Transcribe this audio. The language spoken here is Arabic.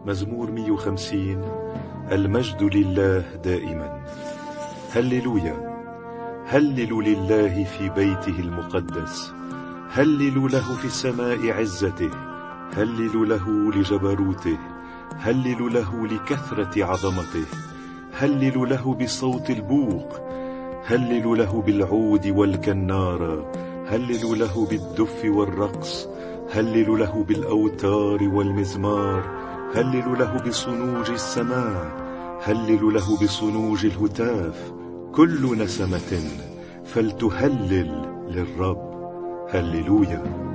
مزمور 150. المجد لله دائما. هللويا. هللوا لله في بيته المقدس، هللوا له في السماء عزته، هللوا له لجبروته، هللوا له لكثرة عظمته، هللوا له بصوت البوق، هللوا له بالعود والكنارة، هللوا له بالدف والرقص، هللوا له بالأوتار والمزمار، هللوا له بصنوج السماع، هللوا له بصنوج الهتاف. كل نسمة فلتهلل للرب. هللويا.